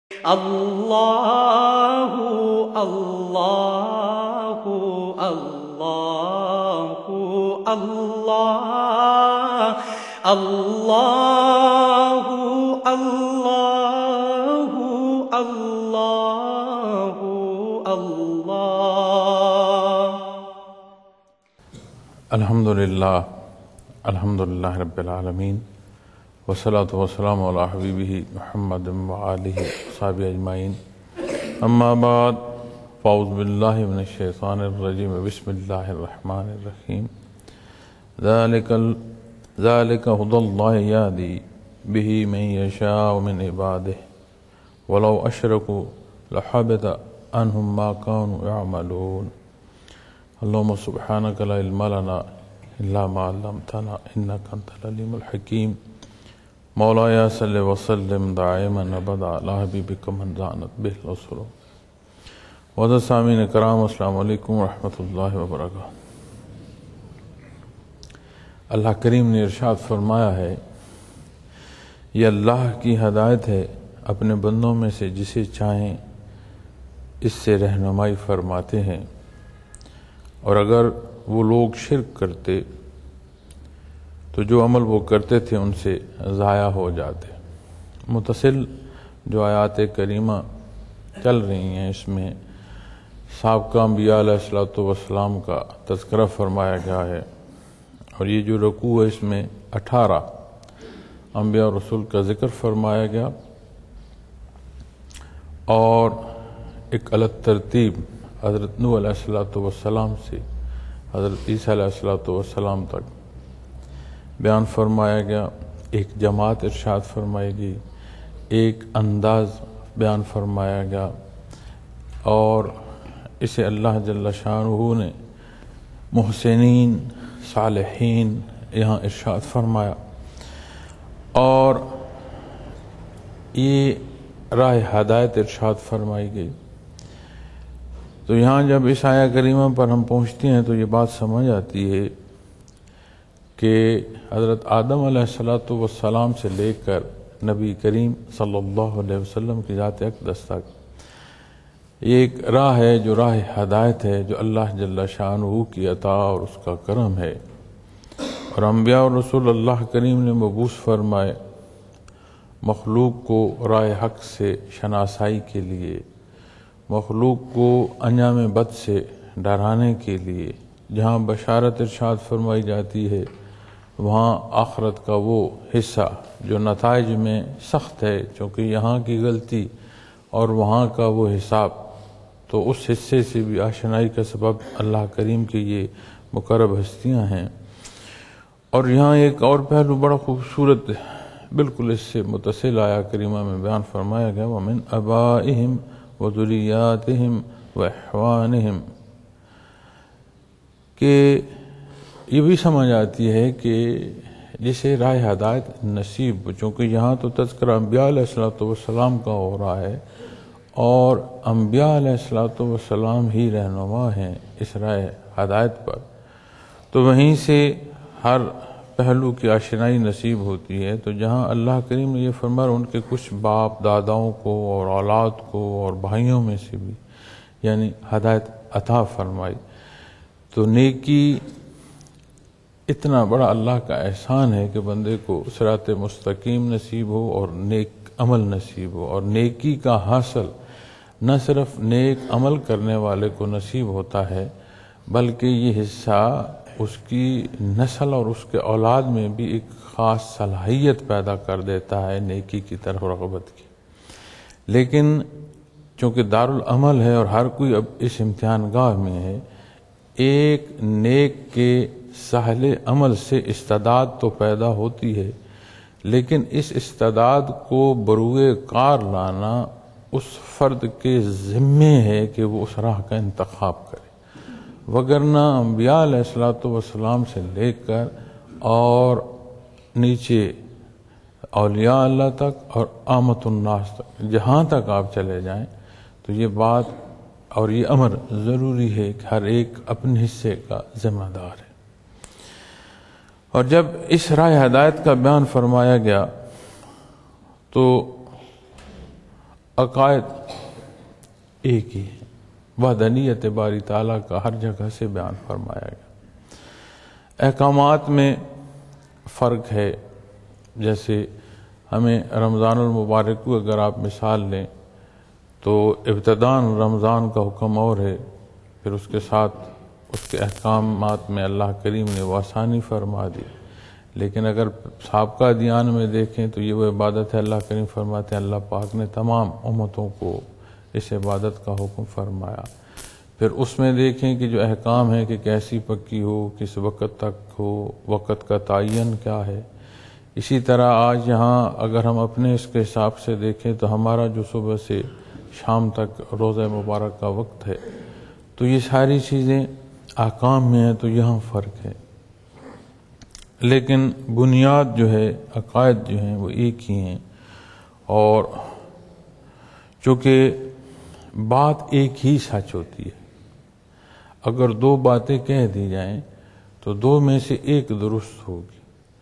اللہ اللہ اللہ اللہ اللہ اللہ اللہ اللہ الحمدللہ رب العالمین والصلاة والسلام علی حبیبہ محمد وآلہ وصحبہ اجمعین اما بعد فاعوذ باللہ من الشیطان الرجیم بسم اللہ الرحمن الرحیم ذالک ھدی اللہ یہدی بہ من یشاء من عبادہ ولو اشرکوا لحبط عنہم ما کانوا یعملون اللہم سبحانک لا علم لنا الا ما علمتنا انک انت العلیم الحکیم مولایا صلی وسلم دائما ابدا علی حبیبک من زانت بہ الرسل وعزیز سامعین کرام السلام علیکم ورحمۃ اللہ وبرکاتہ۔ اللہ کریم نے ارشاد فرمایا ہے، یہ اللہ کی ہدایت ہے اپنے بندوں میں سے جسے چاہیں اس سے رہنمائی فرماتے ہیں، اور اگر وہ لوگ شرک کرتے تو جو عمل وہ کرتے تھے ان سے ضائع ہو جاتے۔ متصل جو آیات کریمہ چل رہی ہیں اس میں سابقہ انبیاء علیہ السلام کا تذکرہ فرمایا گیا ہے، اور یہ جو رکوع ہے اس میں 18 انبیاء اور رسول کا ذکر فرمایا گیا، اور ایک الگ ترتیب حضرت نوح علیہ السلام سے حضرت عیسیٰ علیہ السلام تک بیان فرمایا گیا، ایک جماعت ارشاد فرمائی گئی، ایک انداز بیان فرمایا گیا، اور اسے اللہ جل شانہ نے محسنین صالحین یہاں ارشاد فرمایا، اور یہ راہ ہدایت ارشاد فرمائی گئی۔ تو یہاں جب اس آیہ کریمہ پر ہم پہنچتے ہیں تو یہ بات سمجھ آتی ہے کہ حضرت آدم علیہ السلام سے لے کر نبی کریم صلی اللہ علیہ وسلم کی ذات اقدس تک یہ ایک راہ ہے جو راہ ہدایت ہے، جو اللہ جل شانہ کی عطا اور اس کا کرم ہے، اور انبیاء اور رسول اللہ کریم نے مبعوث فرمائے مخلوق کو راہ حق سے شناسائی کے لیے، مخلوق کو انجام بد سے ڈرانے کے لیے۔ جہاں بشارت ارشاد فرمائی جاتی ہے وہاں آخرت کا وہ حصہ جو نتائج میں سخت ہے، چونکہ یہاں کی غلطی اور وہاں کا وہ حساب، تو اس حصے سے بھی آشنائی کا سبب اللہ کریم کی یہ مقرب ہستیاں ہیں۔ اور یہاں ایک اور پہلو بڑا خوبصورت بالکل اس سے متصل آیا کریمہ میں بیان فرمایا گیا، وَمِنْ آبَائِهِمْ وَذُرِّيَّاتِهِمْ وَإِخْوَانِهِمْ، کہ یہ بھی سمجھ آتی ہے کہ جسے راہ ہدایت نصیب، چونکہ یہاں تو تذکرہ انبیاء علیہ السلام کا ہو رہا ہے، اور انبیاء علیہ السلام ہی رہنما ہیں اس راہ ہدایت پر، تو وہیں سے ہر پہلو کی آشنائی نصیب ہوتی ہے۔ تو جہاں اللہ کریم نے یہ فرمایا ان کے کچھ باپ داداؤں کو اور اولاد کو اور بھائیوں میں سے بھی یعنی ہدایت عطا فرمائی، تو نیکی اتنا بڑا اللہ کا احسان ہے کہ بندے کو صراط مستقیم نصیب ہو اور نیک عمل نصیب ہو، اور نیکی کا حاصل نہ صرف نیک عمل کرنے والے کو نصیب ہوتا ہے بلکہ یہ حصہ اس کی نسل اور اس کے اولاد میں بھی ایک خاص صلاحیت پیدا کر دیتا ہے نیکی کی طرف رغبت کی۔ لیکن چونکہ دارالعمل ہے اور ہر کوئی اب اس امتحان گاہ میں ہے، ایک نیک کے سہل عمل سے استعداد تو پیدا ہوتی ہے، لیکن اس استعداد کو بروئے کار لانا اس فرد کے ذمے ہے کہ وہ اس راہ کا انتخاب کرے، وگرنہ انبیاء علیہ السلام سے لے کر اور نیچے اولیاء اللہ تک اور عامت الناس تک جہاں تک آپ چلے جائیں تو یہ بات اور یہ امر ضروری ہے کہ ہر ایک اپنے حصے کا ذمہ دار ہے۔ اور جب اس راہ ہدایت کا بیان فرمایا گیا تو عقائد ایک ہی ہے، وحدانیت باری تعالیٰ کا ہر جگہ سے بیان فرمایا گیا۔ احکامات میں فرق ہے، جیسے ہمیں رمضان المبارک کو اگر آپ مثال لیں تو ابتداءً رمضان کا حکم اور ہے، پھر اس کے ساتھ اس کے احکامات میں اللہ کریم نے وہ آسانی فرما دی، لیکن اگر سابقہ دیان میں دیکھیں تو یہ وہ عبادت ہے، اللہ کریم فرماتے ہیں اللہ پاک نے تمام امتوں کو اس عبادت کا حکم فرمایا۔ پھر اس میں دیکھیں کہ جو احکام ہے کہ کیسی پکی ہو، کس وقت تک ہو، وقت کا تعین کیا ہے۔ اسی طرح آج یہاں اگر ہم اپنے اس کے حساب سے دیکھیں تو ہمارا جو صبح سے شام تک روزہ مبارک کا وقت ہے، تو یہ ساری چیزیں احکام میں ہیں تو یہاں فرق ہے، لیکن بنیاد جو ہے، عقائد جو ہیں وہ ایک ہی ہیں، اور چونکہ بات ایک ہی سچ ہوتی ہے، اگر دو باتیں کہہ دی جائیں تو دو میں سے ایک درست ہوگی،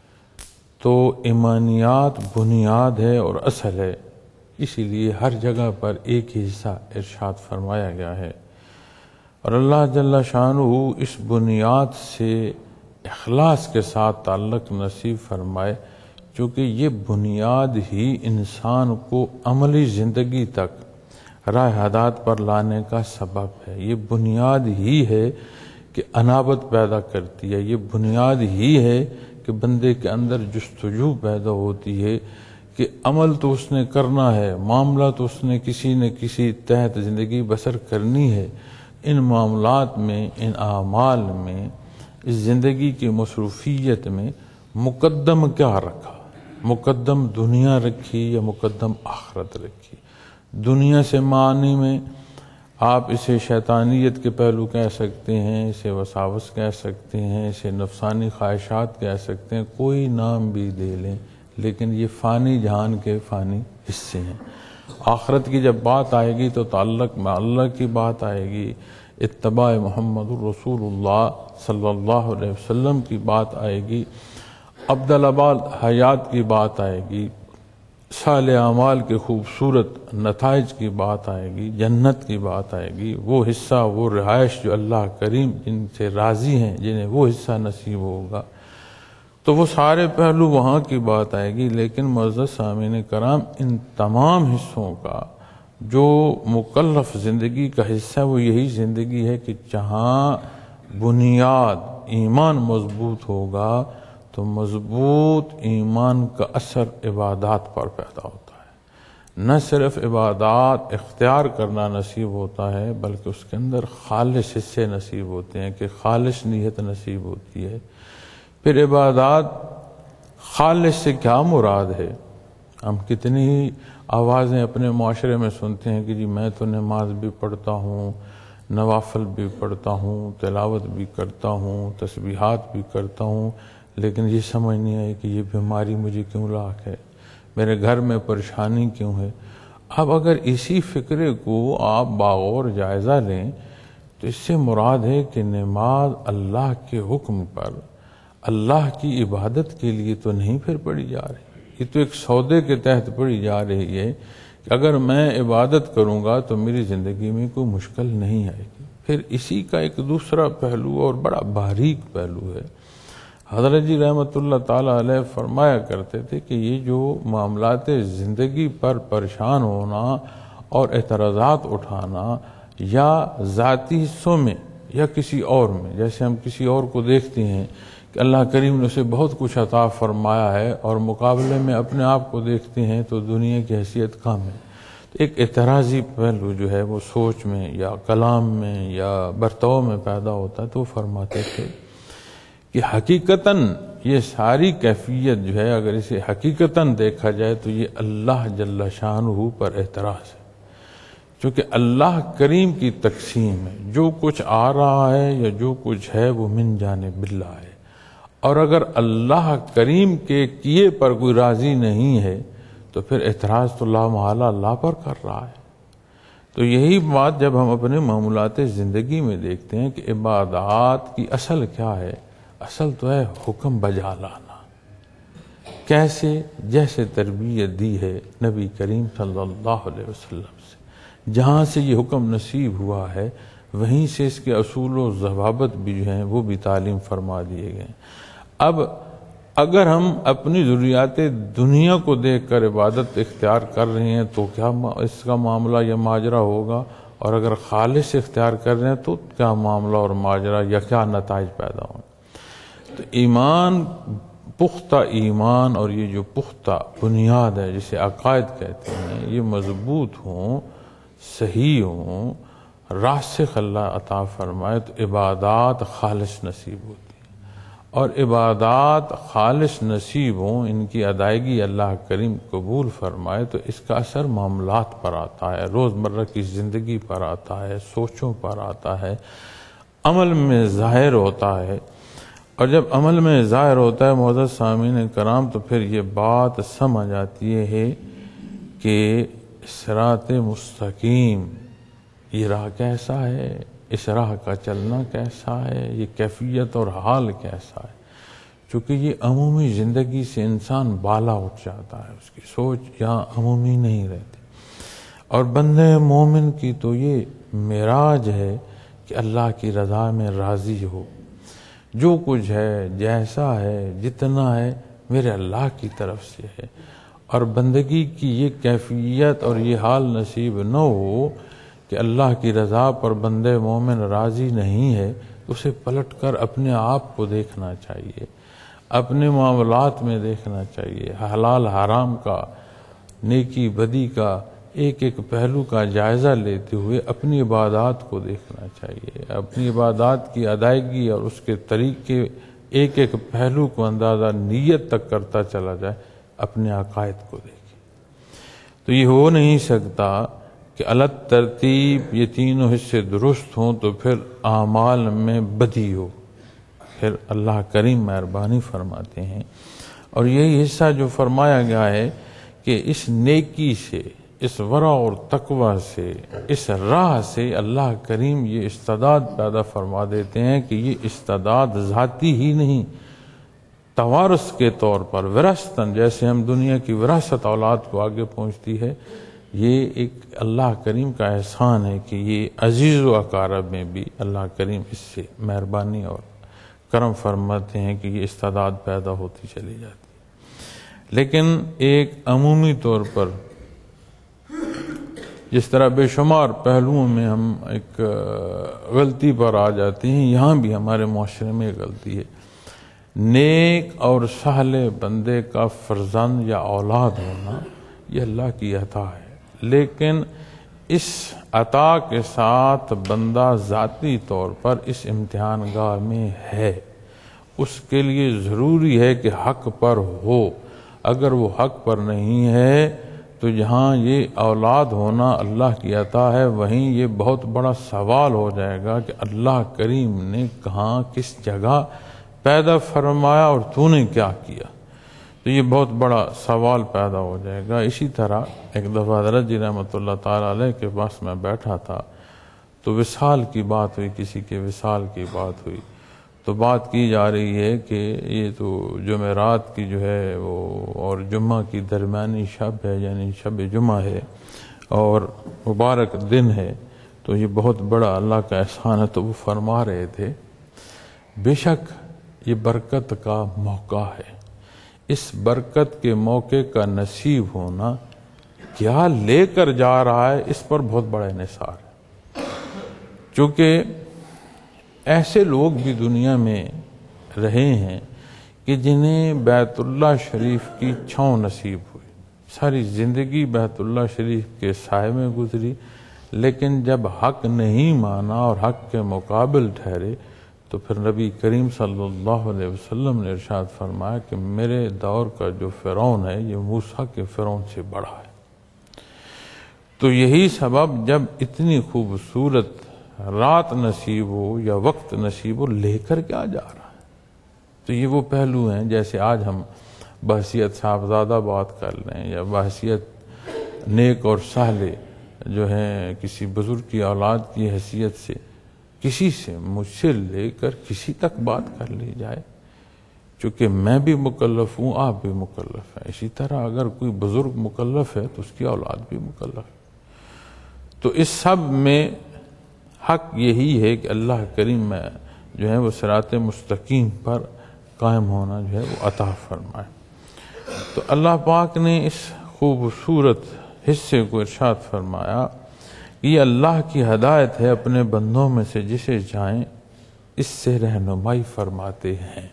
تو ایمانیات بنیاد ہے اور اصل ہے، اسی لیے ہر جگہ پر ایک ہی حصہ ارشاد فرمایا گیا ہے، اور اللہ جل شانہ اس بنیاد سے اخلاص کے ساتھ تعلق نصیب فرمائے، چونکہ یہ بنیاد ہی انسان کو عملی زندگی تک راہ ہدایت پر لانے کا سبب ہے، یہ بنیاد ہی ہے کہ انابت پیدا کرتی ہے، یہ بنیاد ہی ہے کہ بندے کے اندر جستجو پیدا ہوتی ہے کہ عمل تو اس نے کرنا ہے، معاملہ تو اس نے کسی نہ کسی تحت زندگی بسر کرنی ہے، ان معاملات میں، ان اعمال میں، اس زندگی کی مصروفیت میں مقدم کیا رکھا، مقدم دنیا رکھی یا مقدم آخرت رکھی۔ دنیا سے معنی میں آپ اسے شیطانیت کے پہلو کہہ سکتے ہیں، اسے وساوس کہہ سکتے ہیں، اسے نفسانی خواہشات کہہ سکتے ہیں، کوئی نام بھی دے لیں، لیکن یہ فانی جہان کے فانی حصے ہیں۔ آخرت کی جب بات آئے گی تو تعلق میں اللہ کی بات آئے گی، اتباع محمد الرسول اللہ صلی اللہ علیہ وسلم کی بات آئے گی، افضل آباد حیات کی بات آئے گی، صالح اعمال کے خوبصورت نتائج کی بات آئے گی، جنت کی بات آئے گی، وہ حصہ، وہ رہائش جو اللہ کریم جن سے راضی ہیں، جنہیں وہ حصہ نصیب ہوگا، تو وہ سارے پہلو وہاں کی بات آئے گی۔ لیکن معزز سامعین کرام، ان تمام حصوں کا جو مکلف زندگی کا حصہ وہ یہی زندگی ہے کہ جہاں بنیاد ایمان مضبوط ہوگا تو مضبوط ایمان کا اثر عبادات پر پیدا ہوتا ہے، نہ صرف عبادات اختیار کرنا نصیب ہوتا ہے بلکہ اس کے اندر خالص حصے نصیب ہوتے ہیں کہ خالص نیت نصیب ہوتی ہے۔ پھر عبادات خالص سے کیا مراد ہے؟ ہم کتنی ہی آوازیں اپنے معاشرے میں سنتے ہیں کہ جی میں تو نماز بھی پڑھتا ہوں، نوافل بھی پڑھتا ہوں، تلاوت بھی کرتا ہوں، تسبیحات بھی کرتا ہوں، لیکن یہ سمجھ نہیں آئی کہ یہ بیماری مجھے کیوں لاحق ہے، میرے گھر میں پریشانی کیوں ہے۔ اب اگر اسی فکرے کو آپ باغور جائزہ لیں تو اس سے مراد ہے کہ نماز اللہ کے حکم پر اللہ کی عبادت کے لیے تو نہیں پھر پڑھی جا رہی، یہ تو ایک سودے کے تحت پڑھی جا رہی ہے کہ اگر میں عبادت کروں گا تو میری زندگی میں کوئی مشکل نہیں آئے گی۔ پھر اسی کا ایک دوسرا پہلو اور بڑا باریک پہلو ہے، حضرت جی رحمۃ اللہ تعالی علیہ فرمایا کرتے تھے کہ یہ جو معاملات زندگی پر پریشان ہونا اور اعتراضات اٹھانا یا ذاتی حصوں میں یا کسی اور میں، جیسے ہم کسی اور کو دیکھتے ہیں کہ اللہ کریم نے اسے بہت کچھ عطا فرمایا ہے اور مقابلے میں اپنے آپ کو دیکھتے ہیں تو دنیا کی حیثیت کم ہے، تو ایک اعتراضی پہلو جو ہے وہ سوچ میں یا کلام میں یا برتاؤ میں پیدا ہوتا ہے۔ تو فرماتے تھے کہ حقیقتاً یہ ساری کیفیت جو ہے اگر اسے حقیقتاً دیکھا جائے تو یہ اللہ جل شانہ پر اعتراض ہے، چونکہ اللہ کریم کی تقسیم ہے، جو کچھ آ رہا ہے یا جو کچھ ہے وہ من جانب اللہ ہے، اور اگر اللہ کریم کے کیے پر کوئی راضی نہیں ہے تو پھر اعتراض تو لا محالہ اللہ پر کر رہا ہے۔ تو یہی بات جب ہم اپنے معمولات زندگی میں دیکھتے ہیں کہ عبادات کی اصل کیا ہے، اصل تو ہے حکم بجا لانا، کیسے؟ جیسے تربیت دی ہے نبی کریم صلی اللہ علیہ وسلم سے، جہاں سے یہ حکم نصیب ہوا ہے وہیں سے اس کے اصول و ضوابط بھی جو ہیں وہ بھی تعلیم فرما دیے گئے۔ اب اگر ہم اپنی ضروریات دنیا کو دیکھ کر عبادت اختیار کر رہے ہیں تو کیا اس کا معاملہ یا ماجرا ہوگا، اور اگر خالص اختیار کر رہے ہیں تو کیا معاملہ اور ماجرا یا کیا نتائج پیدا ہوں۔ تو ایمان، پختہ ایمان اور یہ جو پختہ بنیاد ہے جسے عقائد کہتے ہیں، یہ مضبوط ہوں، صحیح ہوں، راسخ اللہ عطا فرمائے تو عبادات خالص نصیب ہوتی ہیں، اور عبادات خالص نصیب ہوں، ان کی ادائیگی اللہ کریم قبول فرمائے تو اس کا اثر معاملات پر آتا ہے، روزمرہ کی زندگی پر آتا ہے، سوچوں پر آتا ہے، عمل میں ظاہر ہوتا ہے۔ اور جب عمل میں ظاہر ہوتا ہے معزز سامعین کرام تو پھر یہ بات سمجھ آتی ہے کہ صراط مستقیم یہ راہ کیسا ہے، اس راہ کا چلنا کیسا ہے، یہ کیفیت اور حال کیسا ہے، چونکہ یہ عمومی زندگی سے انسان بالا اٹھ جاتا ہے، اس کی سوچ یہاں عمومی نہیں رہتی۔ اور بندے مومن کی تو یہ معراج ہے کہ اللہ کی رضا میں راضی ہو، جو کچھ ہے، جیسا ہے، جتنا ہے، میرے اللہ کی طرف سے ہے، اور بندگی کی یہ کیفیت اور یہ حال نصیب نہ ہو کہ اللہ کی رضا پر بندے مومن راضی نہیں ہے، اسے پلٹ کر اپنے آپ کو دیکھنا چاہیے، اپنے معاملات میں دیکھنا چاہیے، حلال حرام کا، نیکی بدی کا ایک ایک پہلو کا جائزہ لیتے ہوئے اپنی عبادات کو دیکھنا چاہیے، اپنی عبادات کی ادائیگی اور اس کے طریقے ایک ایک پہلو کو اندازہ نیت تک کرتا چلا جائے، اپنے عقائد کو دیکھے۔ تو یہ ہو نہیں سکتا کہ الگ ترتیب یہ تینوں حصے درست ہوں تو پھر اعمال میں بدی ہو، پھر اللہ کریم مہربانی فرماتے ہیں۔ اور یہی حصہ جو فرمایا گیا ہے کہ اس نیکی سے، اس ورع اور تقوی سے، اس راہ سے اللہ کریم یہ استعداد پیدا فرما دیتے ہیں کہ یہ استعداد ذاتی ہی نہیں، توارث کے طور پر وراثتاً، جیسے ہم دنیا کی وراثت اولاد کو آگے پہنچتی ہے، یہ ایک اللہ کریم کا احسان ہے کہ یہ عزیز و اقارب میں بھی اللہ کریم اس سے مہربانی اور کرم فرماتے ہیں کہ یہ استعداد پیدا ہوتی چلی جاتی ہے۔ لیکن ایک عمومی طور پر جس طرح بے شمار پہلوؤں میں ہم ایک غلطی پر آ جاتے ہیں، یہاں بھی ہمارے معاشرے میں ایک غلطی ہے۔ نیک اور صالح بندے کا فرزند یا اولاد ہونا یہ اللہ کی عطا ہے، لیکن اس عطا کے ساتھ بندہ ذاتی طور پر اس امتحان گاہ میں ہے، اس کے لیے ضروری ہے کہ حق پر ہو۔ اگر وہ حق پر نہیں ہے تو جہاں یہ اولاد ہونا اللہ کی عطا ہے، وہیں یہ بہت بڑا سوال ہو جائے گا کہ اللہ کریم نے کہاں، کس جگہ پیدا فرمایا اور تو نے کیا کیا، تو یہ بہت بڑا سوال پیدا ہو جائے گا۔ اسی طرح ایک دفعہ حضرت جی رحمۃ اللہ تعالیٰ علیہ کے پاس میں بیٹھا تھا تو وصال کی بات ہوئی، کسی کے وصال کی بات ہوئی، تو بات کی جا رہی ہے کہ یہ تو جمعرات کی جو ہے وہ اور جمعہ کی درمیانی شب ہے، یعنی شب جمعہ ہے اور مبارک دن ہے، تو یہ بہت بڑا اللہ کا احسان ہے۔ تو وہ فرما رہے تھے بے شک یہ برکت کا موقع ہے، اس برکت کے موقع کا نصیب ہونا کیا لے کر جا رہا ہے اس پر بہت بڑا انحصار ہے، چونکہ ایسے لوگ بھی دنیا میں رہے ہیں کہ جنہیں بیت اللہ شریف کی چھاؤں نصیب ہوئی، ساری زندگی بیت اللہ شریف کے سائے میں گزری، لیکن جب حق نہیں مانا اور حق کے مقابل ٹھہرے تو پھر نبی کریم صلی اللہ علیہ وسلم نے ارشاد فرمایا کہ میرے دور کا جو فرعون ہے یہ موسیٰ کے فرعون سے بڑا ہے۔ تو یہی سبب جب اتنی خوبصورت رات نصیب ہو یا وقت نصیب ہو، لے کر کیا جا رہا ہے، تو یہ وہ پہلو ہیں۔ جیسے آج ہم بحثیت صاحبزادہ بات کر لیں یا بحثیت نیک اور صالح جو ہیں کسی بزرگ کی اولاد کی حیثیت سے کسی سے، مجھ سے لے کر کسی تک بات کر لی جائے چونکہ میں بھی مکلف ہوں، آپ بھی مکلف ہیں، اسی طرح اگر کوئی بزرگ مکلف ہے تو اس کی اولاد بھی مکلف ہے۔ تو اس سب میں حق یہی ہے کہ اللہ کریم میں جو ہے وہ صراط مستقیم پر قائم ہونا جو ہے وہ عطا فرمائے۔ تو اللہ پاک نے اس خوبصورت حصے کو ارشاد فرمایا کہ یہ اللہ کی ہدایت ہے اپنے بندوں میں سے جسے چاہیں اس سے رہنمائی فرماتے ہیں۔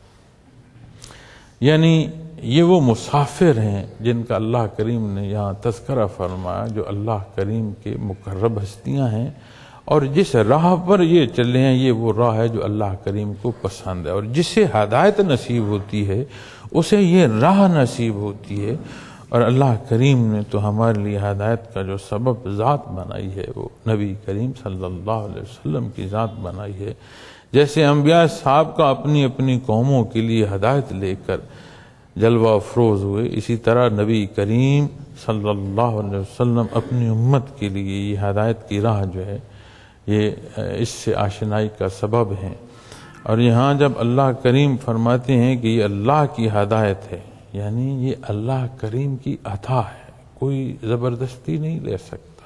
یعنی یہ وہ مسافر ہیں جن کا اللہ کریم نے یہاں تذکرہ فرمایا، جو اللہ کریم کے مقرب ہستیاں ہیں، اور جس راہ پر یہ چلے ہیں یہ وہ راہ ہے جو اللہ کریم کو پسند ہے، اور جسے ہدایت نصیب ہوتی ہے اسے یہ راہ نصیب ہوتی ہے۔ اور اللہ کریم نے تو ہمارے لیے ہدایت کا جو سبب ذات بنائی ہے وہ نبی کریم صلی اللہ علیہ وسلم کی ذات بنائی ہے۔ جیسے انبیاء صاحب کا اپنی اپنی قوموں کے لیے ہدایت لے کر جلوہ افروز ہوئے، اسی طرح نبی کریم صلی اللہ علیہ وسلم اپنی امت کے لیے یہ ہدایت کی راہ جو ہے یہ اس سے آشنائی کا سبب ہے۔ اور یہاں جب اللہ کریم فرماتے ہیں کہ یہ اللہ کی ہدایت ہے، یعنی یہ اللہ کریم کی عطا ہے، کوئی زبردستی نہیں لے سکتا۔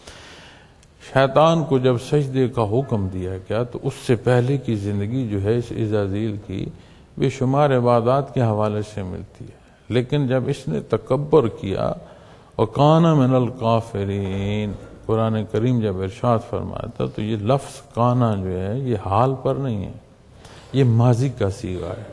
شیطان کو جب سجدے کا حکم دیا گیا تو اس سے پہلے کی زندگی جو ہے اس عزازیل کی بے شمار عبادات کے حوالے سے ملتی ہے، لیکن جب اس نے تکبر کیا وَقَانَ مِنَ الْقَافِرِينَ، قرآن کریم جب ارشاد فرمایا تھا تو یہ لفظ کانا جو ہے یہ حال پر نہیں ہے، یہ ماضی کا صیغہ ہے۔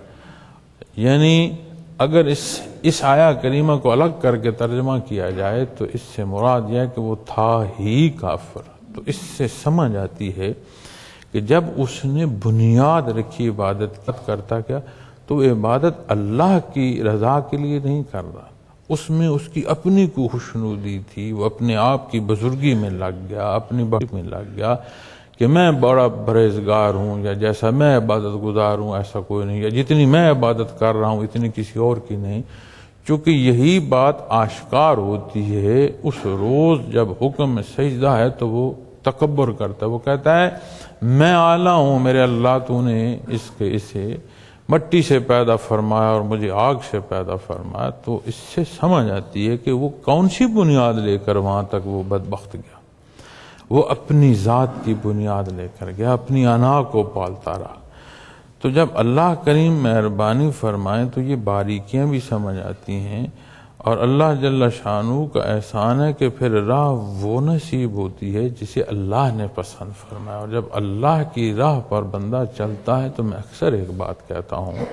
یعنی اگر اس آیا کریمہ کو الگ کر کے ترجمہ کیا جائے تو اس سے مراد یہ ہے کہ وہ تھا ہی کافر۔ تو اس سے سمجھ آتی ہے کہ جب اس نے بنیاد رکھی عبادت کرتا کیا تو عبادت اللہ کی رضا کے لیے نہیں کر رہا، اس میں اس کی اپنی کو خوشنودی تھی، وہ اپنے آپ کی بزرگی میں لگ گیا، اپنی بڑی میں لگ گیا کہ میں بڑا پرہیزگار ہوں، یا جیسا میں عبادت گزار ہوں ایسا کوئی نہیں، یا جتنی میں عبادت کر رہا ہوں اتنی کسی اور کی نہیں۔ چونکہ یہی بات آشکار ہوتی ہے اس روز جب حکم سجدہ ہے تو وہ تکبر کرتا ہے، وہ کہتا ہے میں اعلیٰ ہوں میرے اللہ، تو نے اسے مٹی سے پیدا فرمایا اور مجھے آگ سے پیدا فرمایا۔ تو اس سے سمجھ آتی ہے کہ وہ کون سی بنیاد لے کر وہاں تک وہ بدبخت گیا، وہ اپنی ذات کی بنیاد لے کر گیا، اپنی انا کو پالتا رہا۔ تو جب اللہ کریم مہربانی فرمائے تو یہ باریکیاں بھی سمجھ آتی ہیں، اور اللہ جل شانہ کا احسان ہے کہ پھر راہ وہ نصیب ہوتی ہے جسے اللہ نے پسند فرمایا۔ اور جب اللہ کی راہ پر بندہ چلتا ہے تو میں اکثر ایک بات کہتا ہوں،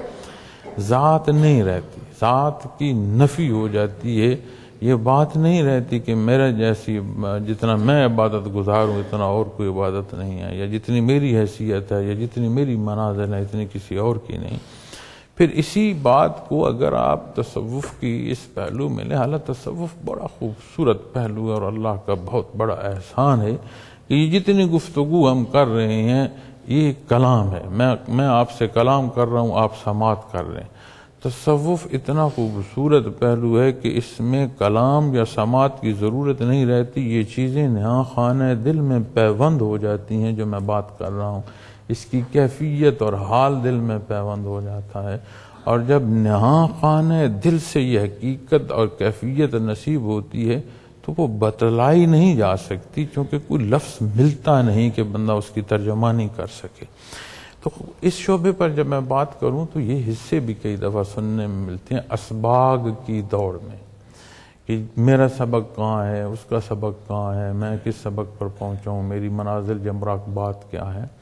ذات نہیں رہتی، ذات کی نفی ہو جاتی ہے۔ یہ بات نہیں رہتی کہ میرے جیسی جتنا میں عبادت گزار ہوں اتنا اور کوئی عبادت نہیں ہے، یا جتنی میری حیثیت ہے یا جتنی میری منازل ہے اتنی کسی اور کی نہیں۔ پھر اسی بات کو اگر آپ تصوف کی اس پہلو میں لیں، حالانکہ تصوف بڑا خوبصورت پہلو ہے اور اللہ کا بہت بڑا احسان ہے کہ یہ جتنی گفتگو ہم کر رہے ہیں یہ کلام ہے، میں آپ سے کلام کر رہا ہوں، آپ سماعت کر رہے ہیں۔ تصوف اتنا خوبصورت پہلو ہے کہ اس میں کلام یا سماعت کی ضرورت نہیں رہتی، یہ چیزیں نہاں خانہ دل میں پیوند ہو جاتی ہیں۔ جو میں بات کر رہا ہوں اس کی کیفیت اور حال دل میں پیوند ہو جاتا ہے، اور جب نہاں خانہ دل سے یہ حقیقت اور کیفیت نصیب ہوتی ہے تو وہ بتلائی نہیں جا سکتی، چونکہ کوئی لفظ ملتا نہیں کہ بندہ اس کی ترجمانی کر سکے۔ تو اس شعبے پر جب میں بات کروں تو یہ حصے بھی کئی دفعہ سننے میں ملتے ہیں اسباغ کی دوڑ میں، کہ میرا سبق کہاں ہے، اس کا سبق کہاں ہے، میں کس سبق پر پہنچا ہوں، میری منازل یا مراقبات کیا ہے۔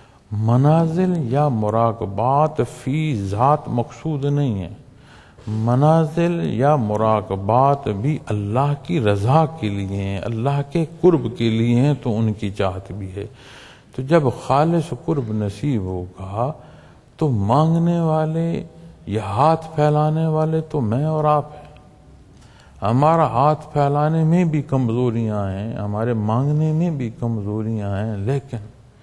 منازل یا مراقبات فی ذات مقصود نہیں ہے، منازل یا مراقبات بھی اللہ کی رضا کے لیے ہیں، اللہ کے قرب کے لیے ہیں، تو ان کی چاہت بھی ہے۔ تو جب خالص قرب نصیب ہوگا تو مانگنے والے یا ہاتھ پھیلانے والے تو میں اور آپ ہیں۔ ہمارا ہاتھ پھیلانے میں بھی کمزوریاں ہیں، ہمارے مانگنے میں بھی کمزوریاں ہیں، لیکن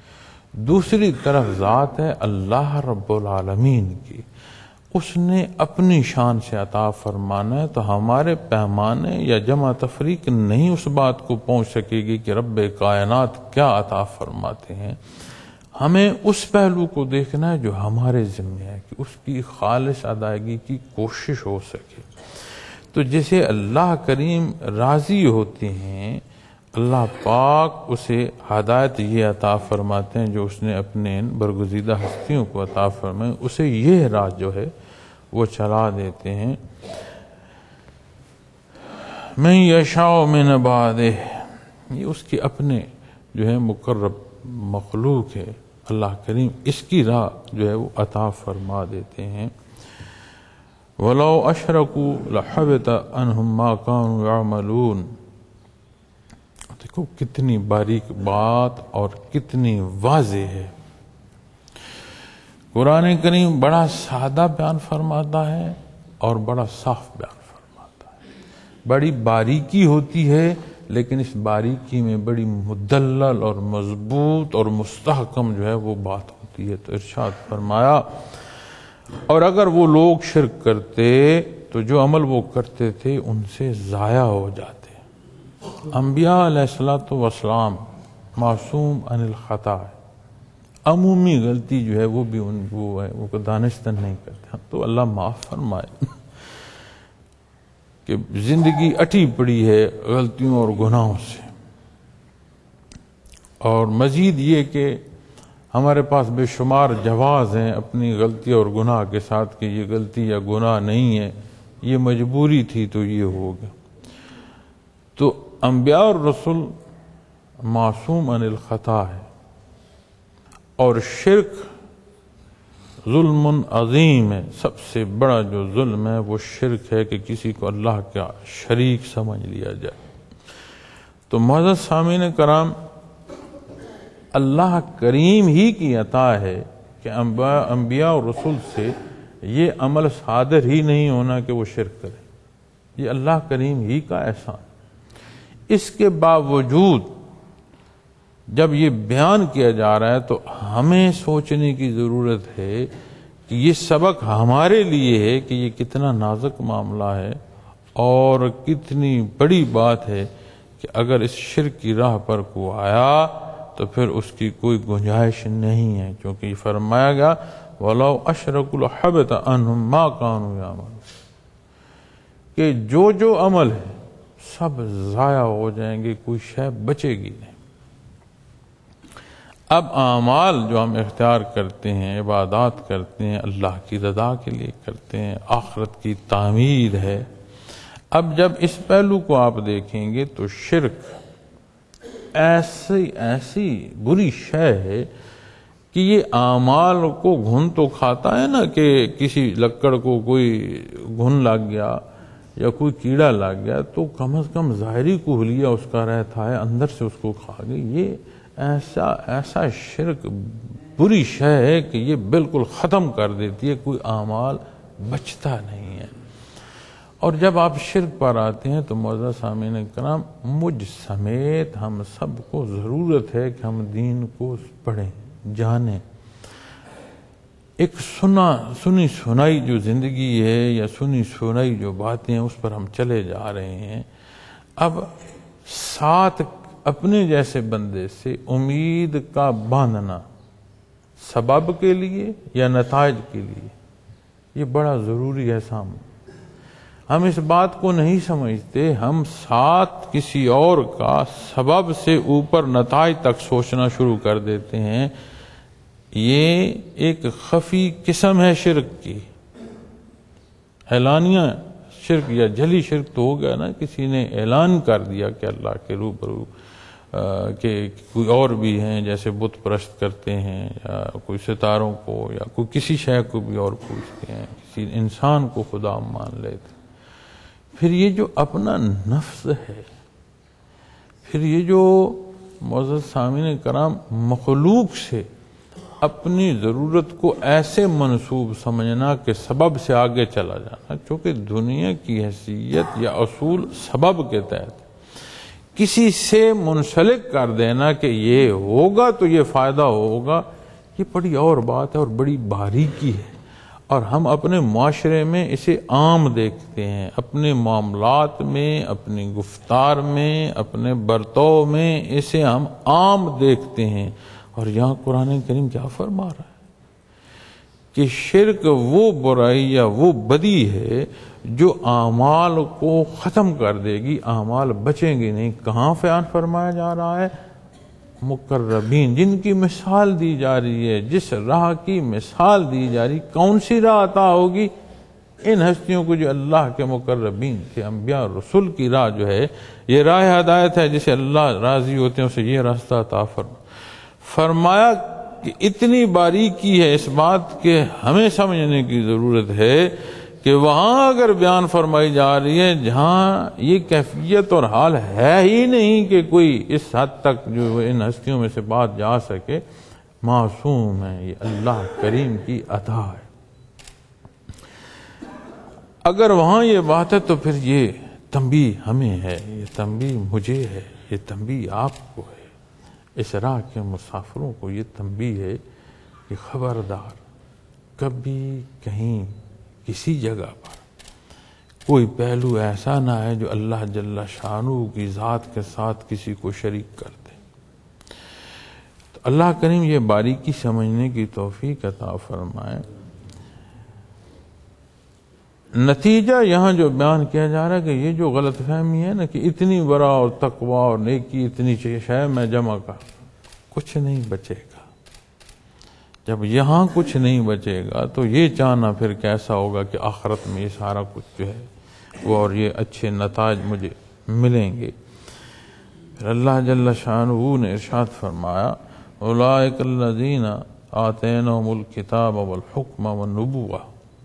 دوسری طرف ذات ہے اللہ رب العالمین کی، اس نے اپنی شان سے عطا فرمانا ہے، تو ہمارے پیمانے یا جمع تفریق نہیں اس بات کو پہنچ سکے گی کہ رب کائنات کیا عطا فرماتے ہیں۔ ہمیں اس پہلو کو دیکھنا ہے جو ہمارے ذمہ ہے کہ اس کی خالص ادائیگی کی کوشش ہو سکے. تو جسے اللہ کریم راضی ہوتے ہیں اللہ پاک اسے ہدایت یہ عطا فرماتے ہیں جو اس نے اپنے برگزیدہ ہستیوں کو عطا فرمائے، اسے یہ راہ جو ہے وہ چلا دیتے ہیں. من یشاء من عبادہ، یہ اس کے اپنے جو ہے مقرب مخلوق ہے، اللہ کریم اس کی راہ جو ہے وہ عطا فرما دیتے ہیں. وَلَوْ أَشْرَكُوا لَحَبِطَ عَنْهُمْ مَا كَانُوا يَعْمَلُونَ. دیکھو کتنی باریک بات اور کتنی واضح ہے. قرآن کریم بڑا سادہ بیان فرماتا ہے اور بڑا صاف بیان فرماتا ہے. بڑی باریکی ہوتی ہے لیکن اس باریکی میں بڑی مدلل اور مضبوط اور مستحکم جو ہے وہ بات ہوتی ہے. تو ارشاد فرمایا اور اگر وہ لوگ شرک کرتے تو جو عمل وہ کرتے تھے ان سے ضائع ہو جاتے. انبیاء علیہ السلام معصوم عن الخطا ہے، عمومی غلطی جو ہے وہ بھی وہ دانستن نہیں کرتے. تو اللہ معاف فرمائے کہ زندگی اٹھی پڑی ہے غلطیوں اور گناہوں سے. اور مزید یہ کہ ہمارے پاس بے شمار جواز ہیں اپنی غلطی اور گناہ کے ساتھ کہ یہ غلطی یا گناہ نہیں ہے، یہ مجبوری تھی تو یہ ہو گیا. تو انبیاء اور رسول معصوم عن الخطا ہے. اور شرک ظلم عظیم ہے، سب سے بڑا جو ظلم ہے وہ شرک ہے کہ کسی کو اللہ کا شریک سمجھ لیا جائے. تو معزز سامعین کرام، اللہ کریم ہی کی عطا ہے کہ انبیاء اور رسول سے یہ عمل صادر ہی نہیں ہونا کہ وہ شرک کرے. یہ اللہ کریم ہی کا احسان. اس کے باوجود جب یہ بیان کیا جا رہا ہے تو ہمیں سوچنے کی ضرورت ہے کہ یہ سبق ہمارے لیے ہے کہ یہ کتنا نازک معاملہ ہے اور کتنی بڑی بات ہے کہ اگر اس شرک کی راہ پر کوئی آیا تو پھر اس کی کوئی گنجائش نہیں ہے. کیونکہ یہ فرمایا گیا وَلَوْ أَشْرَكُوا لَحَبِطَ عَنْهُمْ مَا كَانُوا يَعْمَلُونَ، کہ جو عمل ہے سب ضائع ہو جائیں گے، کوئی شے بچے گی نہیں. اب اعمال جو ہم اختیار کرتے ہیں، عبادات کرتے ہیں، اللہ کی رضا کے لیے کرتے ہیں، آخرت کی تعمیر ہے. اب جب اس پہلو کو آپ دیکھیں گے تو شرک ایسی بری شے ہے کہ یہ اعمال کو گھن تو کھاتا ہے نا، کہ کسی لکڑ کو کوئی گھن لگ گیا یا کوئی کیڑا لگ گیا تو کم از کم ظاہری کو حلیہ اس کا رہتا ہے، اندر سے اس کو کھا گئی. یہ ایسا شرک بری شے ہے کہ یہ بالکل ختم کر دیتی ہے، کوئی اعمال بچتا نہیں ہے. اور جب آپ شرک پر آتے ہیں تو معزز سامعین کرام، مجھ سمیت ہم سب کو ضرورت ہے کہ ہم دین کو پڑھیں، جانیں. ایک سنی سنائی جو زندگی ہے یا سنی سنائی جو باتیں ہیں اس پر ہم چلے جا رہے ہیں. اب ساتھ اپنے جیسے بندے سے امید کا باندھنا سبب کے لیے یا نتائج کے لیے، یہ بڑا ضروری ہے. ہم اس بات کو نہیں سمجھتے. ہم ساتھ کسی اور کا سبب سے اوپر نتائج تک سوچنا شروع کر دیتے ہیں. یہ ایک خفی قسم ہے شرک کی. اعلانیہ شرک یا جلی شرک تو ہو گیا نا، کسی نے اعلان کر دیا کہ اللہ کے روبرو کہ کوئی اور بھی ہیں، جیسے بت پرست کرتے ہیں یا کوئی ستاروں کو یا کوئی کسی شے کو بھی اور پوچھتے ہیں، کسی انسان کو خدا مان لیتے. پھر یہ جو اپنا نفس ہے، پھر یہ جو معزز سامعین کرام مخلوق سے اپنی ضرورت کو ایسے منسوب سمجھنا کہ سبب سے آگے چلا جانا، چونکہ دنیا کی حیثیت یا اصول سبب کے تحت کسی سے منسلک کر دینا کہ یہ ہوگا تو یہ فائدہ ہوگا، یہ بڑی اور بات ہے اور بڑی باریکی ہے. اور ہم اپنے معاشرے میں اسے عام دیکھتے ہیں، اپنے معاملات میں، اپنی گفتار میں، اپنے برتاؤ میں اسے ہم عام دیکھتے ہیں. اور یہاں قرآن کریم کیا فرما رہا ہے کہ شرک وہ برائی یا وہ بدی ہے جو اعمال کو ختم کر دے گی، اعمال بچیں گے نہیں۔ کہاں بیان فرمایا جا رہا ہے؟ مقربین، جن کی مثال دی جا رہی ہے، جس راہ کی مثال دی جا رہی، کون سی راہ عطا ہوگی؟ ان ہستیوں کو جو اللہ کے مقربین کے انبیاء رسول کی راہ جو ہے، یہ راہ ہدایت ہے، جسے اللہ راضی ہوتے ہیں اسے یہ راستہ عطا فرمایا کہ اتنی باریکی ہے اس بات کے ہمیں سمجھنے کی ضرورت ہے کہ وہاں اگر بیان فرمائی جا رہی ہے جہاں یہ کیفیت اور حال ہے ہی نہیں کہ کوئی اس حد تک جو ان ہستیوں میں سے بات جا سکے، معصوم ہے، یہ اللہ کریم کی عطا ہے۔ اگر وہاں یہ بات ہے تو پھر یہ تنبیہ ہمیں ہے، یہ تنبیہ مجھے ہے، یہ تنبیہ آپ کو ہے، اس راہ کے مسافروں کو یہ تنبیہ ہے کہ خبردار کبھی کہیں کسی جگہ پر کوئی پہلو ایسا نہ ہے جو اللہ جل شانہ کی ذات کے ساتھ کسی کو شریک کر دے۔ تو اللہ کریم یہ باریکی سمجھنے کی توفیق عطا فرمائے۔ نتیجہ یہاں جو بیان کیا جا رہا ہے کہ یہ جو غلط فہمی ہے نا کہ اتنی برا اور تقوی اور نیکی اتنی شے میں جمع کر، کچھ نہیں بچے گا۔ جب یہاں کچھ نہیں بچے گا تو یہ چاہنا پھر کیسا ہوگا کہ آخرت میں یہ سارا کچھ جو ہے وہ اور یہ اچھے نتائج مجھے ملیں گے۔ پھر اللہ جل شانہ نے ارشاد فرمایا اولئک الذین آتینہم الکتاب والحکم والنبوۃ،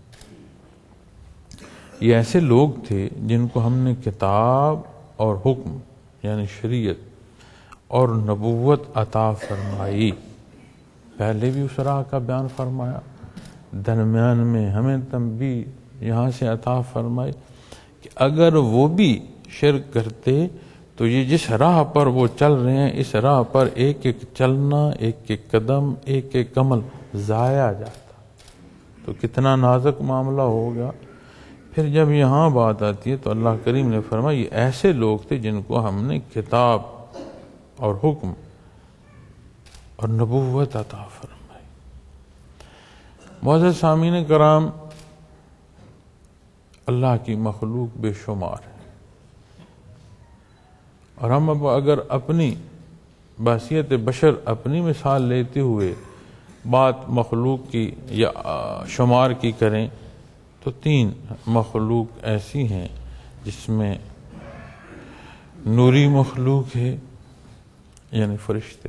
یہ ایسے لوگ تھے جن کو ہم نے کتاب اور حکم یعنی شریعت اور نبوت عطا فرمائی۔ پہلے بھی اس راہ کا بیان فرمایا، درمیان میں ہمیں تنبیہ یہاں سے عطا فرمائی کہ اگر وہ بھی شرک کرتے تو یہ جس راہ پر وہ چل رہے ہیں اس راہ پر ایک ایک چلنا، ایک ایک قدم، ایک ایک عمل ضائع جاتا، تو کتنا نازک معاملہ ہوگا۔ پھر جب یہاں بات آتی ہے تو اللہ کریم نے فرمایا یہ ایسے لوگ تھے جن کو ہم نے کتاب اور حکم اور نبوت عطا فرمائی۔ معزز سامعین کرام، اللہ کی مخلوق بے شمار ہے، اور ہم اب اگر اپنی بحیثیت بشر اپنی مثال لیتے ہوئے بات مخلوق کی یا شمار کی کریں تو 3 مخلوق ایسی ہیں جس میں نوری مخلوق ہے یعنی فرشتے،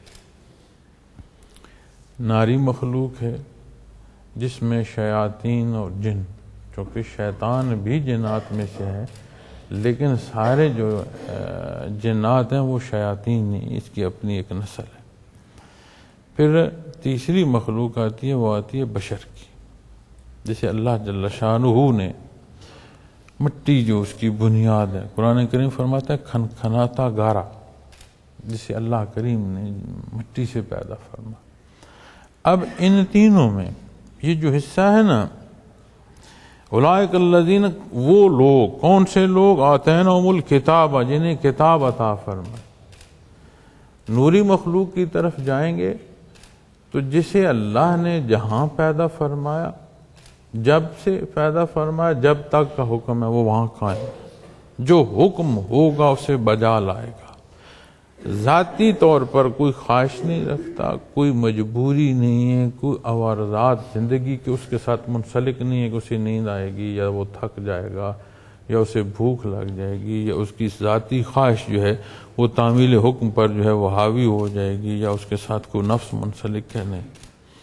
ناری مخلوق ہے جس میں شیاطین اور جن، چونکہ شیطان بھی جنات میں سے ہے لیکن سارے جو جنات ہیں وہ شیاطین نہیں، اس کی اپنی ایک نسل ہے۔ پھر تیسری مخلوق آتی ہے، وہ آتی ہے بشر کی، جسے اللہ جل شانہ نے مٹی جو اس کی بنیاد ہے، قرآن کریم فرماتا ہے کھنکھناتا گارا، جسے اللہ کریم نے مٹی سے پیدا فرما۔ اب ان تینوں میں یہ جو حصہ ہے نا، اولئک الذین، وہ لوگ، کون سے لوگ؟ آتینہم الکتاب، جنہیں کتاب عطا فرمائی۔ نوری مخلوق کی طرف جائیں گے تو جسے اللہ نے جہاں پیدا فرمایا، جب سے پیدا فرمایا، جب تک کا حکم ہے وہ وہاں قائم، جو حکم ہوگا اسے بجا لائے گا، ذاتی طور پر کوئی خواہش نہیں رکھتا، کوئی مجبوری نہیں ہے، کوئی عوارضات زندگی کے اس کے ساتھ منسلک نہیں ہے کہ اسے نیند آئے گی یا وہ تھک جائے گا یا اسے بھوک لگ جائے گی یا اس کی ذاتی خواہش جو ہے وہ تعمیل حکم پر جو ہے وہ حاوی ہو جائے گی یا اس کے ساتھ کوئی نفس منسلک ہے، نہیں۔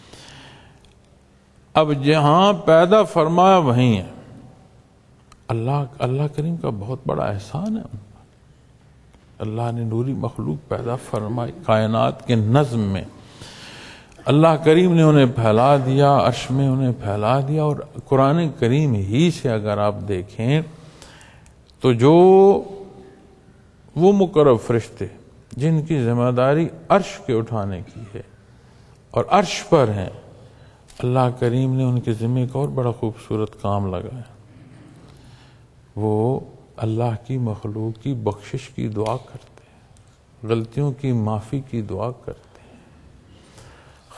اب جہاں پیدا فرمایا وہیں ہے۔ اللہ کریم کا بہت بڑا احسان ہے، اللہ نے نوری مخلوق پیدا فرمائی، کائنات کے نظم میں اللہ کریم نے انہیں پھیلا دیا، عرش میں انہیں پھیلا دیا، اور قرآن کریم ہی سے اگر آپ دیکھیں تو جو وہ مقرب فرشتے جن کی ذمہ داری عرش کے اٹھانے کی ہے اور عرش پر ہیں، اللہ کریم نے ان کے ذمہ ایک اور بڑا خوبصورت کام لگایا، وہ اللہ کی مخلوق کی بخشش کی دعا کرتے ہیں، غلطیوں کی معافی کی دعا کرتے ہیں۔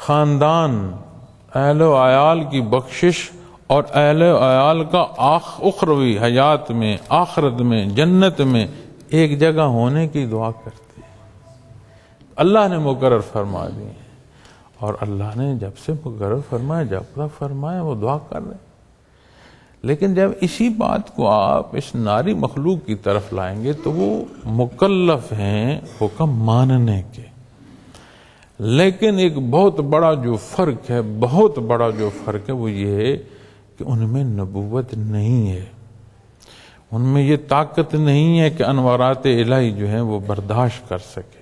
خاندان، اہل و عیال کی بخشش اور اہل و عیال کا اخروی حیات میں، آخرت میں، جنت میں ایک جگہ ہونے کی دعا کرتے ہیں۔ اللہ نے مقرر فرما دی ہے، اور اللہ نے جب سے مقرر فرمایا، جب تک فرمایا وہ دعا کر رہے ہیں۔ لیکن جب اسی بات کو آپ اس ناری مخلوق کی طرف لائیں گے تو وہ مکلف ہیں حکم ماننے کے، لیکن ایک بہت بڑا جو فرق ہے، بہت بڑا جو فرق ہے وہ یہ ہے کہ ان میں نبوت نہیں ہے، ان میں یہ طاقت نہیں ہے کہ انوارات الہی جو ہیں وہ برداشت کر سکے،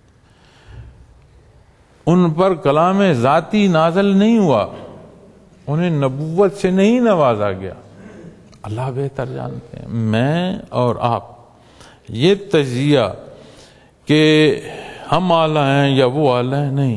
ان پر کلام ذاتی نازل نہیں ہوا، انہیں نبوت سے نہیں نوازا گیا۔ اللہ بہتر جانتے ہیں، میں اور آپ یہ تجزیہ کہ ہم اعلیٰ ہیں یا وہ اعلیٰ ہیں نہیں،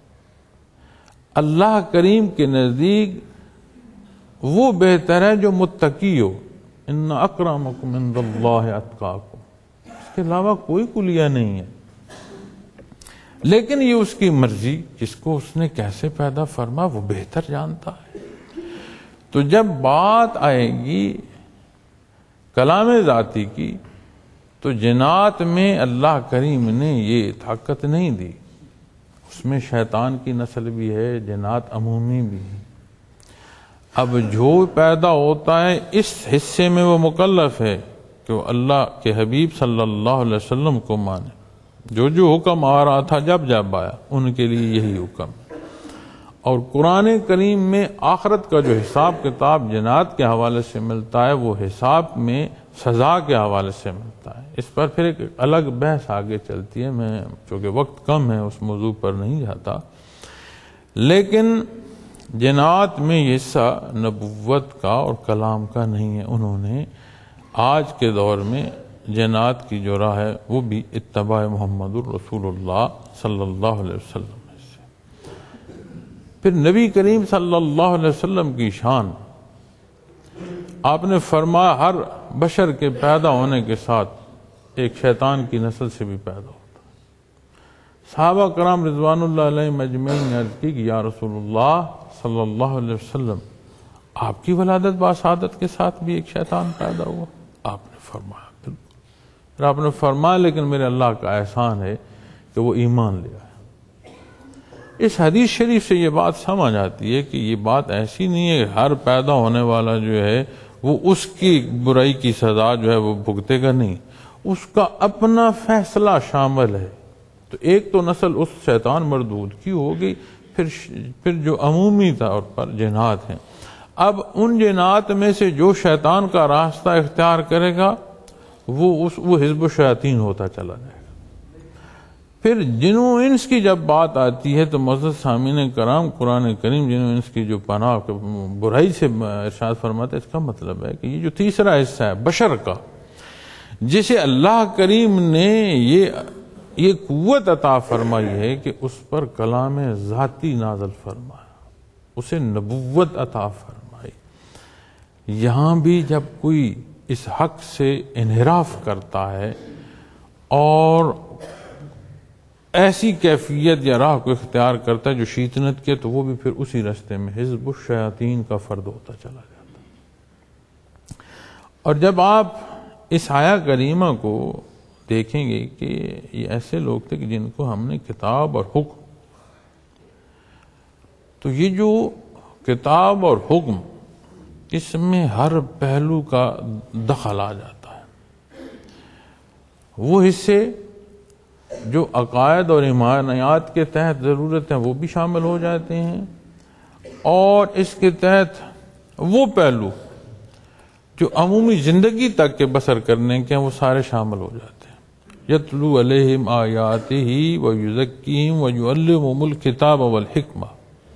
اللہ کریم کے نزدیک وہ بہتر ہے جو متقی ہو، ان اکرمکم عند اللہ اتقاکم، اس کے علاوہ کوئی کلیہ نہیں ہے۔ لیکن یہ اس کی مرضی، جس کو اس نے کیسے پیدا فرما وہ بہتر جانتا ہے۔ تو جب بات آئے گی کلام ذاتی کی تو جنات میں اللہ کریم نے یہ طاقت نہیں دی، اس میں شیطان کی نسل بھی ہے، جنات عمومی بھی ہے۔ اب جو پیدا ہوتا ہے اس حصے میں وہ مکلف ہے کہ وہ اللہ کے حبیب صلی اللہ علیہ وسلم کو مانے، جو جو حکم آ رہا تھا جب جب آیا ان کے لیے یہی حکم ہے۔ اور قرآن کریم میں آخرت کا جو حساب کتاب جنات کے حوالے سے ملتا ہے وہ حساب میں سزا کے حوالے سے ملتا ہے۔ اس پر پھر ایک الگ بحث آگے چلتی ہے، میں چونکہ وقت کم ہے اس موضوع پر نہیں جاتا، لیکن جنات میں یہ حصہ نبوت کا اور کلام کا نہیں ہے۔ انہوں نے آج کے دور میں جنات کی جو راہ ہے وہ بھی اتباع محمد الرسول اللہ صلی اللہ علیہ وسلم سے۔ پھر نبی کریم صلی اللہ علیہ وسلم کی شان، آپ نے فرمایا ہر بشر کے پیدا ہونے کے ساتھ ایک شیطان کی نسل سے بھی پیدا ہوتا ہے۔ صحابہ کرام رضوان اللہ علیہ مجمعین نے عرض کی کہ یا رسول اللہ صلی اللہ علیہ وسلم، آپ کی ولادت باسعادت کے ساتھ بھی ایک شیطان پیدا ہوا؟ آپ نے فرمایا بالکل۔ آپ نے فرمایا لیکن میرے اللہ کا احسان ہے کہ وہ ایمان لے آیا۔ اس حدیث شریف سے یہ بات سمجھ آتی ہے کہ یہ بات ایسی نہیں ہے کہ ہر پیدا ہونے والا جو ہے وہ اس کی برائی کی سزا جو ہے وہ بھگتے گا، نہیں، اس کا اپنا فیصلہ شامل ہے۔ تو ایک تو نسل اس شیطان مردود کی ہوگی، پھر جو عمومی طور پر جنات ہیں، اب ان جنات میں سے جو شیطان کا راستہ اختیار کرے گا وہ حزب الشیاطین ہوتا چلا جائے گا۔ پھر جنوں انس کی جب بات آتی ہے تو معزز سامعین کرام، قرآن کریم جنوں انس کی جو پناہ برائی سے ارشاد فرماتا ہے، اس کا مطلب ہے کہ یہ جو تیسرا حصہ ہے بشر کا، جسے اللہ کریم نے یہ قوت عطا فرمائی ہے کہ اس پر کلام ذاتی نازل فرمایا، اسے نبوت عطا فرمائی۔ یہاں بھی جب کوئی اس حق سے انحراف کرتا ہے اور ایسی کیفیت یا راہ کو اختیار کرتا ہے جو شیطنت کے، تو وہ بھی پھر اسی راستے میں حزب الشیاطین کا فرد ہوتا چلا جاتا ہے۔ اور جب آپ اس آیہ کریمہ کو دیکھیں گے کہ یہ ایسے لوگ تھے کہ جن کو ہم نے کتاب اور حکم، تو یہ جو کتاب اور حکم اس میں ہر پہلو کا دخل آ جاتا ہے۔ وہ حصے جو عقائد اور ایمانیات کے تحت ضرورت ہیں وہ بھی شامل ہو جاتے ہیں، اور اس کے تحت وہ پہلو جو عمومی زندگی تک کے بسر کرنے کے ہیں وہ سارے شامل ہو جاتے ہیں۔ یتلو علیہم آیاتہ ویزکیہم ویعلمہم الکتاب والحکمہ،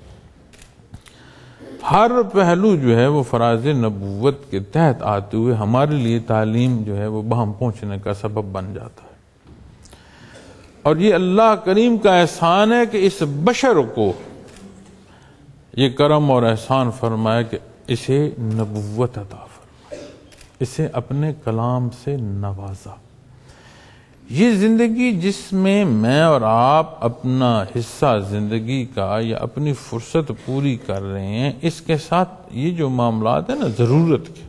ہر پہلو جو ہے وہ فراز نبوت کے تحت آتے ہوئے ہمارے لیے تعلیم جو ہے وہ بہم پہنچنے کا سبب بن جاتا ہے۔ اور یہ اللہ کریم کا احسان ہے کہ اس بشر کو یہ کرم اور احسان فرمائے کہ اسے نبوت عطا فرمائے، اسے اپنے کلام سے نوازا۔ یہ زندگی جس میں میں اور آپ اپنا حصہ زندگی کا یا اپنی فرصت پوری کر رہے ہیں، اس کے ساتھ یہ جو معاملات ہیں نا ضرورت کے،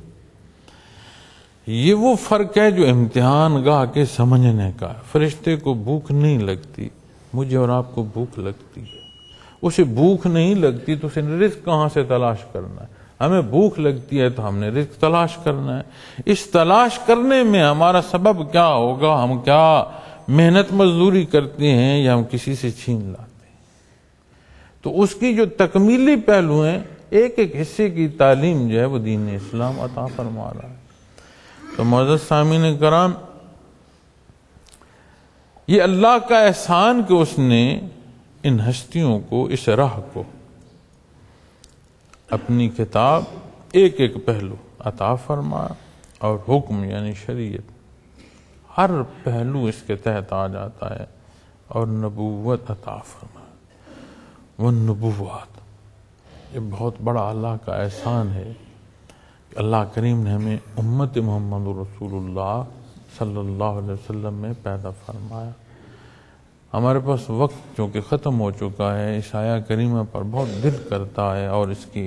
یہ وہ فرق ہے جو امتحان گاہ کے سمجھنے کا ہے۔ فرشتے کو بھوک نہیں لگتی، مجھے اور آپ کو بھوک لگتی ہے۔ اسے بھوک نہیں لگتی تو اسے رزق کہاں سے تلاش کرنا ہے؟ ہمیں بھوک لگتی ہے تو ہم نے رزق تلاش کرنا ہے۔ اس تلاش کرنے میں ہمارا سبب کیا ہوگا، ہم کیا محنت مزدوری کرتے ہیں یا ہم کسی سے چھین لاتے ہیں؟ تو اس کی جو تکمیلی پہلو ہیں، ایک ایک حصے کی تعلیم جو ہے وہ دین اسلام عطا فرما رہا ہے۔ تو معزز سامعین کرام، یہ اللہ کا احسان کہ اس نے ان ہستیوں کو، اس راہ کو، اپنی کتاب ایک ایک پہلو عطا فرمایا، اور حکم یعنی شریعت ہر پہلو اس کے تحت آ جاتا ہے، اور نبوت عطا فرمایا۔ والنبوات، یہ بہت بڑا اللہ کا احسان ہے کہ اللہ کریم نے ہمیں امت محمد رسول اللہ صلی اللہ علیہ وسلم میں پیدا فرمایا۔ ہمارے پاس وقت چونکہ ختم ہو چکا ہے، اس آیہ کریمہ پر بہت دل کرتا ہے اور اس کی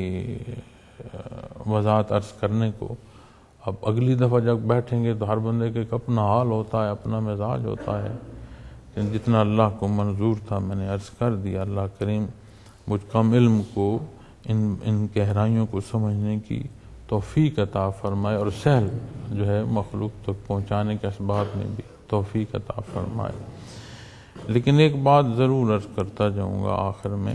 وضاحت عرض کرنے کو۔ اب اگلی دفعہ جب بیٹھیں گے تو ہر بندے کے ایک اپنا حال ہوتا ہے، اپنا مزاج ہوتا ہے، جتنا اللہ کو منظور تھا میں نے عرض کر دیا۔ اللہ کریم مجھ کم علم کو ان گہرائیوں کو سمجھنے کی توفیق عطا فرمائے، اور سہل جو ہے مخلوق تک پہنچانے کے اسباب میں بھی توفیق عطا فرمائے۔ لیکن ایک بات ضرور عرض کرتا جاؤں گا آخر میں،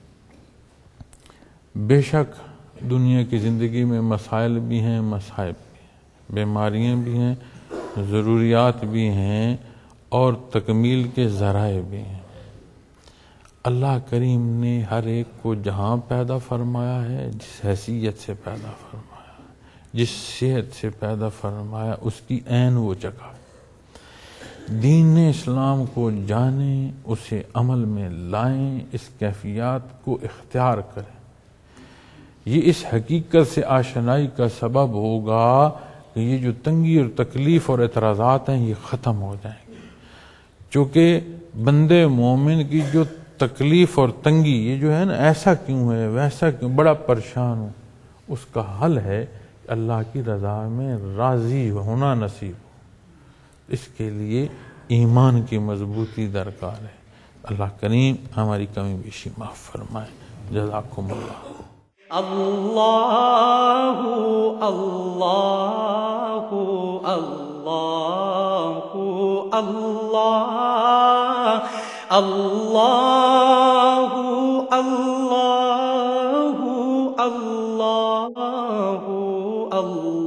بے شک دنیا کی زندگی میں مسائل بھی ہیں، مصائب بھی ہیں، بیماریاں بھی ہیں، ضروریات بھی ہیں، اور تکمیل کے ذرائع بھی ہیں۔ اللہ کریم نے ہر ایک کو جہاں پیدا فرمایا ہے، جس حیثیت سے پیدا فرمایا، جس صحت سے پیدا فرمایا، اس کی عین وہ جگہ۔ دین اسلام کو جانیں، اسے عمل میں لائیں، اس کیفیات کو اختیار کریں۔ یہ اس حقیقت سے آشنائی کا سبب ہوگا کہ یہ جو تنگی اور تکلیف اور اعتراضات ہیں یہ ختم ہو جائیں گے۔ چونکہ بندے مومن کی جو تکلیف اور تنگی، یہ جو ہے نا ایسا کیوں ہے، ویسا کیوں، بڑا پریشان ہوں، اس کا حل ہے کہ اللہ کی رضا میں راضی ہونا نصیب ہو۔ اس کے لیے ایمان کی مضبوطی درکار ہے۔ اللہ کریم ہماری کمی بیشی معاف فرمائے۔ جزاکم اللہ۔ اللہ اللہ اللہ اللہ اللہ اللہ اللہ اللہ